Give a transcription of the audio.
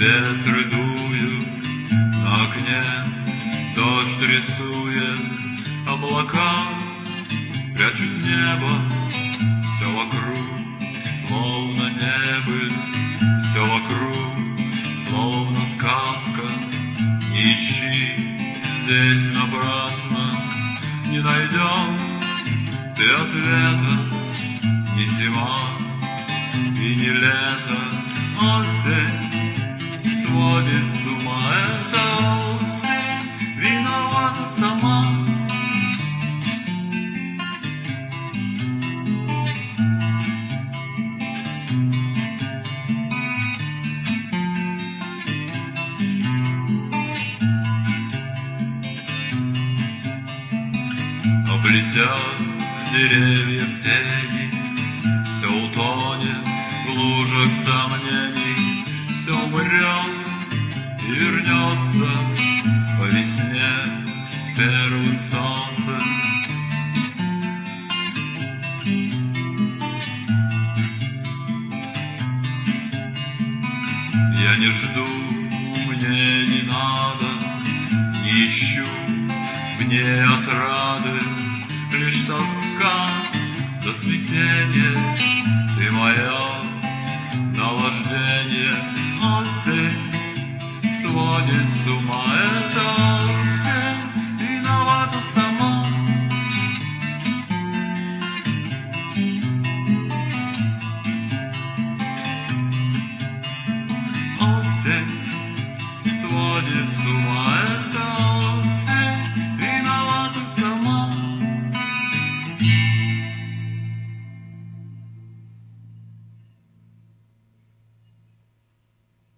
ветры дуют, на окне дождь рисует, облака прячут небо, все вокруг словно небыль, все вокруг словно сказка. Не ищи здесь напрасно, не найдем ты ответа. Ни зима и не лето, осень сводит с ума. Эта осень виновата сама. Облетят с деревьев тени, все утонет в лужах сомнений, все умрет и вернется по весне с первым солнцем. Я не жду, мне не надо, не ищу в ней отрады, лишь тоска до смятения. Ты мое наваждение. Осень сводит с ума. Эта осень виновата сама. Осень сводит с ума. Эта осень